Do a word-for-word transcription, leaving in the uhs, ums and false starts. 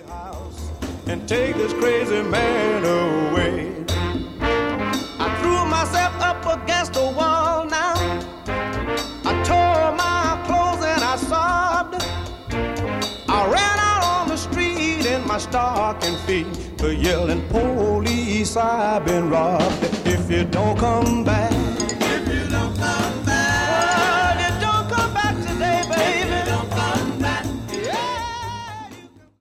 house and take this crazy man away. I threw myself up against the wall now. I tore my clothes and I sobbed. I ran out on the street in my stocking feet, the yelling police, I've been robbed. If you don't come back,